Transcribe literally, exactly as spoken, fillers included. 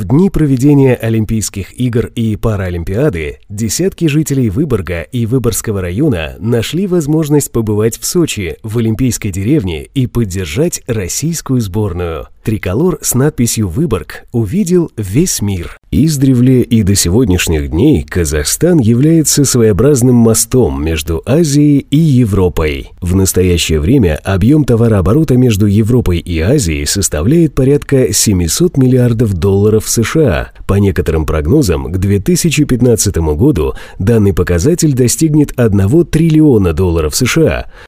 В дни проведения Олимпийских игр и Паралимпиады десятки жителей Выборга и Выборгского района нашли возможность побывать в Сочи, в Олимпийской деревне и поддержать российскую сборную. Триколор с надписью «Выборг» увидел весь мир. Издревле и до сегодняшних дней Казахстан является своеобразным мостом между Азией и Европой. В настоящее время объем товарооборота между Европой и Азией составляет порядка семьсот миллиардов долларов США. По некоторым прогнозам, к две тысячи пятнадцатому году данный показатель достигнет одного триллиона долларов США.